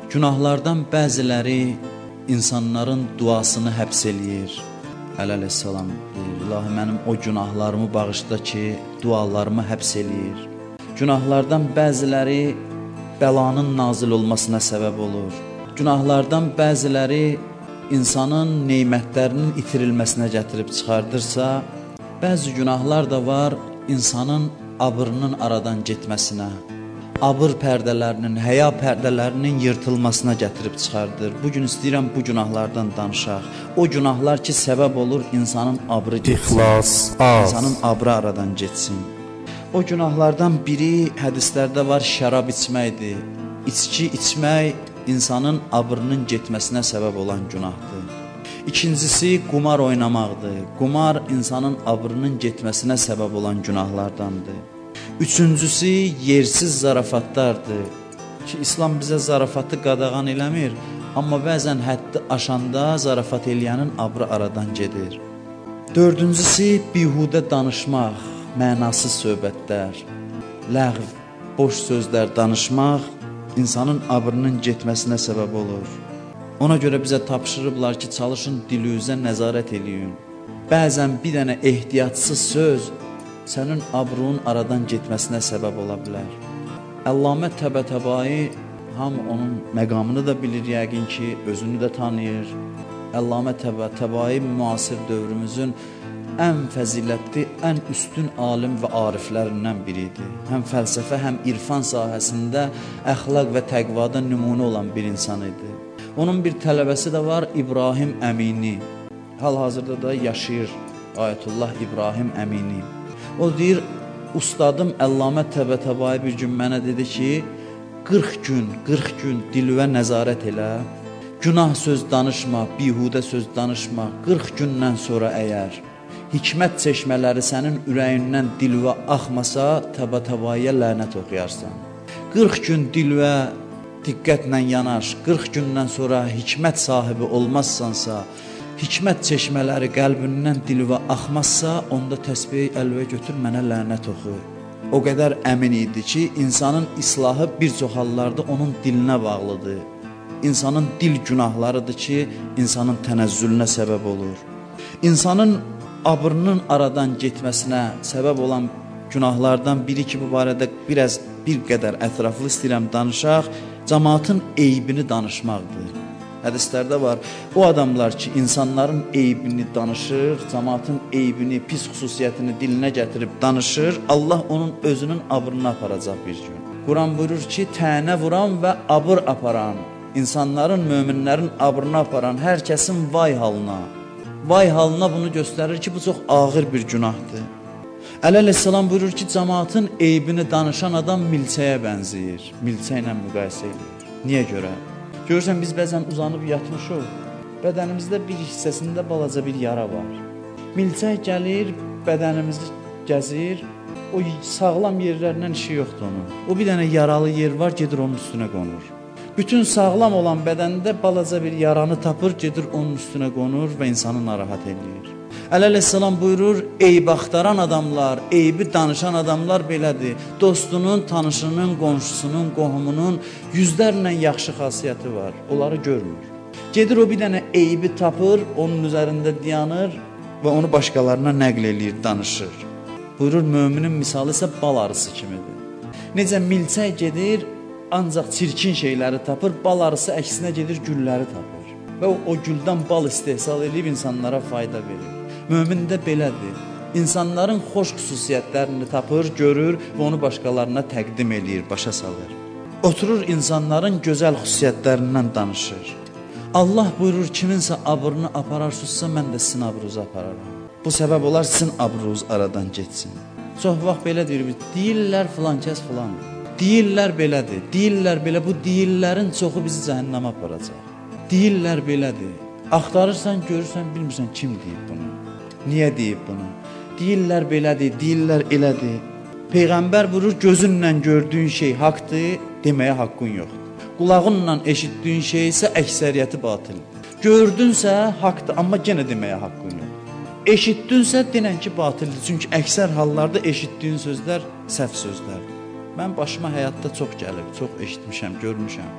Günahlardan bəziləri insanların duasını həbs eləyir. Əleyhissalam deyir, İlahi mənim o günahlarımı bağışla ki, dualarımı həbs eləyir. Günahlardan bəziləri bəlanın nazil olmasına səbəb olur. Günahlardan bəziləri insanın neymətlərinin itirilməsinə gətirib çıxardırsa, bəzi günahlar da var insanın abrının aradan getməsinə, abır pərdələrinin, həya pərdələrinin yırtılmasına gətirib çıxardır. Bugün istəyirəm bu günahlardan danışaq. O günahlar ki, səbəb olur insanın abrı getsin, insanın abrı aradan getsin. O günahlardan biri hədislərdə var, şərab içməkdir. İçki içmək insanın abrının getməsinə səbəb olan günahdır. İkincisi, qumar oynamaqdır. Qumar insanın abrının getməsinə səbəb olan günahlardandır. Üçüncüsü, yersiz zarafatlardır ki, İslam bizə zarafatı qadağan eləmir, amma bəzən həddi aşanda zarafat eləyənin abrı aradan gedir. Dördüncüsü, bihudə danışmaq, mənasız söhbətlər, ləğv, boş sözlər danışmaq insanın abrının getməsinə səbəb olur. Ona görə bizə tapşırıblar ki, çalışın dilünüzə nəzarət eləyin. Bəzən bir dənə ehtiyatsız söz sənin abrunun aradan getməsinə səbəb ola bilər. Əllamə Təbətəbai, hamı onun məqamını da bilir yəqin ki, özünü də tanıyır. Əllamə Təbətəbai müasir dövrümüzün ən fəzilətli, ən üstün alim və ariflərindən biridir. Həm fəlsəfə, həm irfan sahəsində əxlaq və təqvada nümunə olan bir insan idi. Onun bir tələbəsi də var, İbrahim Əmini. Hal-hazırda da yaşayır Ayətullah İbrahim Əmini. O deyir, ustadım Əllamə Təbətəbai bir gün mənə dedi ki, 40 gün dilvə nəzarət elə, günah söz danışma, bihudə söz danışma, 40 gündən sonra əgər hikmət çeşmələri sənin ürəyindən dilvə axmasa, Təbətəbaiyə lənət oxuyarsan. 40 gün dilvə diqqətlə yanaş, 40 gündən sonra hikmət sahibi olmazsansa, hikmət çeşmələri qəlbindən dilvə axmazsa, onda təsbihi əlvə götür, mənə lənət oxu. O qədər əmin idi ki, insanın islahı bir çox hallarda onun dilinə bağlıdır. İnsanın dil günahlarıdır ki, insanın tənəzzülünə səbəb olur. İnsanın abrının aradan getməsinə səbəb olan günahlardan biri ki, bu barədə bir qədər ətraflı istəyirəm danışaq, cəmaatın eybini danışmaqdır. Hədislərdə var, o adamlar ki, insanların eybini danışır, cəmaatın eybini, pis xüsusiyyətini dilinə gətirib danışır, Allah onun özünün abrını aparacaq bir gün. Quran buyurur ki, tənə vuran və abır aparan, insanların, möminlərin abrını aparan hər kəsin vay halına bunu göstərir ki, bu çox ağır bir günahdır. Əleyhissalam buyurur ki, cəmaatın eybini danışan adam milçəyə bənzəyir, milçə ilə müqayisə edir. Niyə görə? Görürsən, biz bəzən uzanıb yatmışıq, bədənimizdə bir hissəsində balaca bir yara var. Milçək gəlir, bədənimizi gəzir, o sağlam yerlərdən işi yoxdur onun. O bir dənə yaralı yer var, gedir onun üstünə qonur. Bütün sağlam olan bədəndə balaca bir yaranı tapır, gedir onun üstünə qonur və insanı narahat edir. Əleyhissalam buyurur, eyb axtaran adamlar, eybi danışan adamlar belədir. Dostunun, tanışının, qonşusunun, qohumunun yüzlərlə yaxşı xasiyyəti var, onları görmür. Gedir o bir dənə eybi tapır, onun üzərində dayanır və onu başqalarına nəql eləyir, danışır. Buyurur, möminin misalı isə bal arısı kimidir. Necə milçək gedir, ancaq çirkin şeyləri tapır, bal arısı əksinə gedir, gülləri tapır. Və o güldən bal istehsal edib insanlara fayda verir. Mömin də belədir. İnsanların xoş xüsusiyyətlərini tapır, görür və onu başqalarına təqdim eləyir, başa salır. Oturur insanların gözəl xüsusiyyətlərindən danışır. Allah buyurur, kiminsə abrını apararsunuzsa, mən də sizin abrunuzu apararam. Bu səbəb olar, sizin abrunuz aradan getsin. Çox vaxt belə deyirlər filan kəs filan. Deyirlər belədir, deyirlər belə, bu deyirlərin çoxu bizi cəhənnəmə aparacaq. Deyirlər belədir. Axtarırsan, görürsən, bilmirsən kim deyib bunu. Niyə deyib bunu? Deyirlər belədir, deyirlər elədir. Peyğəmbər buyurur, gözünlə gördüyün şey haqdır, deməyə haqqın yoxdur. Qulağınla eşitdiyin şey isə əksəriyyəti batildir. Gördünsə haqdır, amma yenə deməyə haqqın yoxdur. Eşitdinsə denən ki, batildir. Çünki əksər hallarda eşitdiyin sözlər səhv sözlərdir. Mən başıma həyatda çox gəlib, çox eşitmişəm, görmüşəm.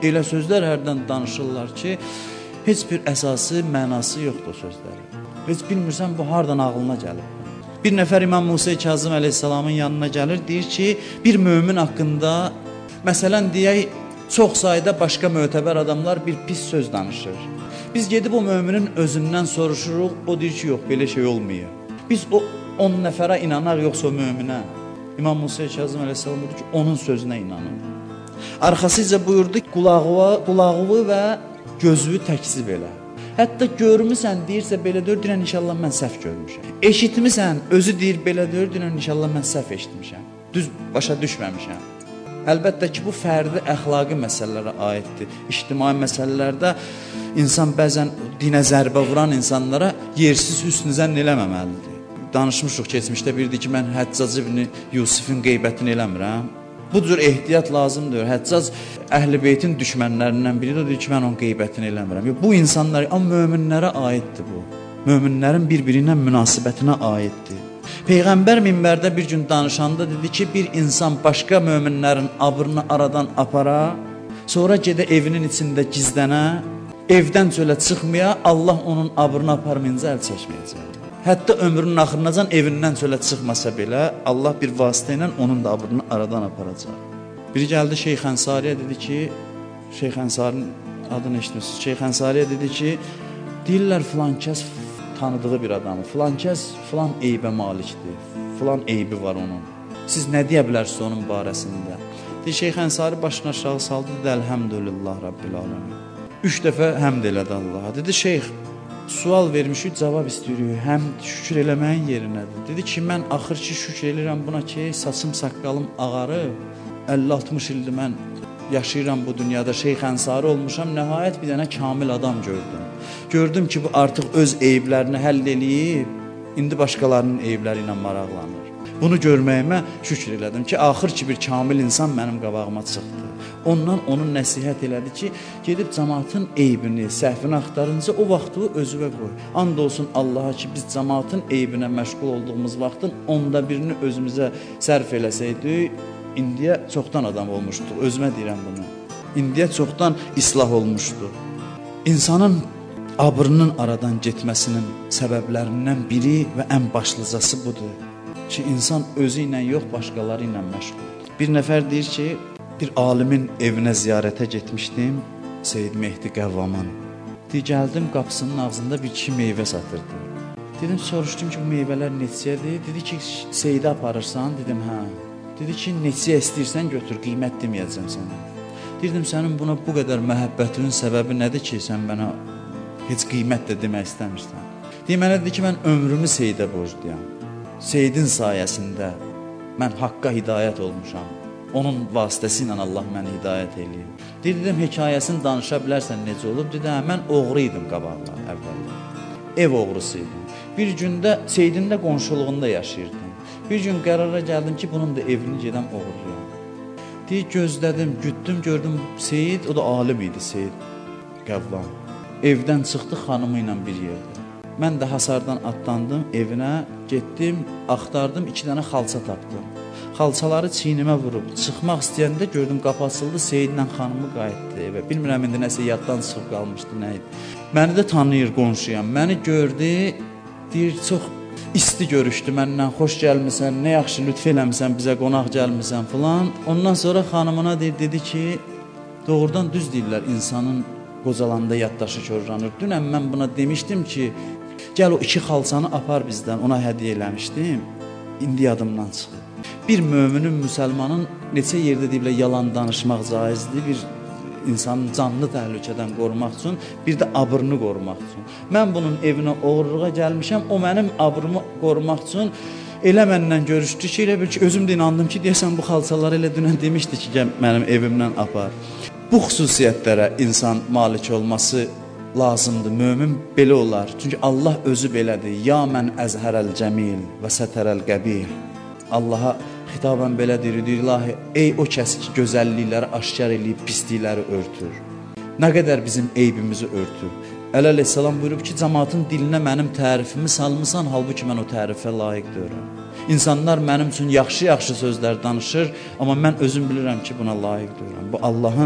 elə sözlər hərdən danışırlar ki, heç bir əsası, mənası yoxdur sözlərin. Heç bilmirsən bu hardan ağlına gəlib. Bir nəfər İmam Musa Kazım əleyhissalamın yanına gəlir, deyir ki, bir mömin haqqında, məsələn deyək, çox sayda başqa mötəbər adamlar bir pis söz danışır. Biz gedib o möminin özündən soruşuruq, o deyir ki, yox, belə şey olmuyor. Biz o 10 nəfərə inanaq, yoxsa o möminə. İmam Musa Kazım əleyhissalam buyurdu ki, onun sözünə inanın. Arxasıca buyurdu ki, qulağı və gözü təkzib elə. Hətta görmüsən, deyirsə belə deyirən, inşallah mən səhv görmüşəm. Eşitmisən, özü deyir belə deyirən, inşallah mən səhv eşitmişəm. Düz başa düşməmişəm. Əlbəttə ki, bu fərdi əxlaqi məsələlərə aiddir. İctimai məsələlərdə insan bəzən dinə zərbə vuran insanlara yersiz hüsn zənn eləməməlidir. Danışmışıq keçmişdə birdir ki, mən Həccac ibn Yusufun qeybətini eləmirəm. Bu cür ehtiyat lazımdır. Həccac Əhl-i Beytin düşmənlərindən biridir. O deyir ki, mən onun qeybətini eləmirəm. Bu insanlar, amma möminlərə aiddir bu. Möminlərin bir-biri ilə münasibətinə aiddir. Peyğəmbər minbərdə bir gün danışanda dedi ki, bir insan başqa möminlərin abrını aradan apara, sonra gedə evinin içində gizlənə, evdən çölə çıxmaya, Allah onun abrını aparmayınca əl çəkməyəcək. Hətta ömrünün axırınacan evindən çölə çıxmasa belə, Allah bir vasitə ilə onun da abrını aradan aparacaq. Biri gəldi Şeyx Ənsariyə dedi ki, Şeyx Ənsarinin adını eşitmişsiniz. Şeyx Ənsariyə dedi ki, deyirlər filan kəs tanıdığı bir adamı, filan kəs filan eybə malikdir, filan eybi var onun. Siz nə deyə bilərsiniz onun barəsində? Deyir, Şeyx Ənsari başını aşağı saldı, dedi, Əlhəmdülillah Rabbil aləmin. 3 dəfə həmd elədi Allaha. Dedi, Şeyx, sual vermişik, cavab istəyirik, həm şükür eləməyin yerinədir. Dedi ki, mən axır ki, şükür eləyirəm buna ki, saçım, saqqalım ağarıb, 50-60 ildir mən yaşayıram bu dünyada, Şeyx Ənsari olmuşam, nəhayət bir dənə kamil adam gördüm. Gördüm ki, bu artıq öz eyiblərini həll eləyib, indi başqalarının eyibləri ilə maraqlanır. Bunu görməyimə şükür elədim ki, axır ki, bir kamil insan mənim qabağıma çıxdı. Ondan onun nəsihət elədi ki, gedib cəmaatın eybini, səhvini axtarınca o vaxtı özüvə qoy. And olsun Allaha ki, biz cəmaatın eybinə məşğul olduğumuz vaxtın onda birini özümüzə sərf eləsəydik, indiyə çoxdan adam olmuşduq. Özümə deyirəm bunu. İndiyə çoxdan islah olmuşdu. İnsanın abrının aradan getməsinin səbəblərindən biri və ən başlıcası budur ki, insan özü ilə yox, başqaları ilə məşğuldur. Bir nəfər deyir ki, bir alimin evinə ziyarətə getmişdim, Seyyid Mehdi Qəvvaman. Deyir, gəldim, qapısının ağzında bir kişi meyvə satırdı. Dedim, soruşdum ki, bu meyvələr neçəyədir? Dedi ki, Seyyidə aparırsan? Dedim, hə. Dedi ki, neçəyə istəyirsən götür, qiymət deməyəcəm sənə. Deyirdim, sənin buna bu qədər məhəbbətinin səbəbi nədir ki, sən mənə heç qiymət də demək istəmirsən? Deyir, mənə dedi ki, mən ömrümü Seyyidə borcluyam. Seyyidin sayəsində mən haqqa hidayət olmuşam. Onun vasitəsi ilə Allah məni hidayət eləyir. Dedim, hekayəsini danışa bilərsən necə olub? Dedim, mən oğru idim qabaqlar, əvvəllər. Ev oğrusu idim. Bir gündə Seyyidin də qonşuluğunda yaşayırdım. Bir gün qərara gəldim ki, bunun da evini gedən oğurlayam. Deyir, gözlədim, gütdüm, gördüm Seyyid, o da alim idi Seyyid Qəvvam. Evdən çıxdı xanımı ilə bir yerdə. Mən də hasardan atlandım evinə, getdim, axtardım, 2 dənə xalça tapdım. Xalçaları çiynimə vurub, çıxmaq istəyəndə gördüm, qapı açıldı, Seyyidlə xanımı qayıtdı evə. Bilmirəm, indi nəsə yaddan çıxıb qalmışdı, nə idi. Məni də tanıyır, qonşuyam. Məni gördü, deyir, çox isti görüşdü məndən, xoş gəlmisən, nə yaxşı lütf eləmisən, bizə qonaq gəlmisən filan. Ondan sonra xanımına dedi ki, doğrudan düz deyirlər, insanın qocalanda yaddaşı korlanır. Dünən mən buna demişdim ki, gəl o 2 xalçanı apar bizdən, ona hədiyyə eləmişdim, indi yadımdan çıxır. Bir möminin, müsəlmanın neçə yerdə deyiblər, yalan danışmaq caizdir, bir insanın canını təhlükədən qorumaq üçün, bir də abrını qorumaq üçün. Mən bunun evinə oğurluğa gəlmişəm, o mənim abrımı qorumaq üçün elə məndən görüşdü ki, elə bil ki, özüm də inandım ki, deyəsən bu xalçaları elə dünən demişdi ki, gəl mənim evimdən apar. Bu xüsusiyyətlərə insan malik olması lazımdır. Mömin belə olar. Çünki Allah özü belədir. Ya mən əzhərəl cəmil və sətərəl qəbih. Allaha xitabən belə deyir, ilahi, ey o kəs ki, gözəllikləri aşkar eləyib, pislikləri örtür. Nə qədər bizim eybimizi örtür. Əleyhissalam buyurub ki, cəmaatın dilinə mənim tərifimi salmısan, halbuki mən o tərifə layiq deyirəm. İnsanlar mənim üçün yaxşı-yaxşı sözlər danışır, amma mən özüm bilirəm ki, buna layiq deyirəm. Bu Allahın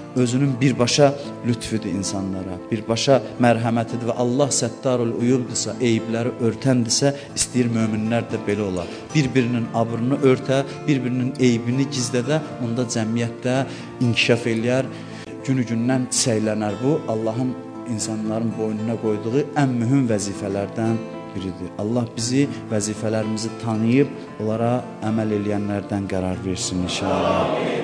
özünün birbaşa lütfüdür insanlara, birbaşa mərhəmətidir və Allah səttarul uyubdursa, eyibləri örtəndirsə, istəyir möminlər də belə olar. Bir-birinin abrını örtə, bir-birinin eybini gizlədə, onda cəmiyyətdə inkişaf eləyər, günü-gündən çiçəklənər. Bu, Allahın insanların boynuna qoyduğu ən mühüm vəzifələrdən biridir. Allah bizi vəzifələrimizi tanıyıb, onlara əməl eləyənlərdən qərar versin inşallah.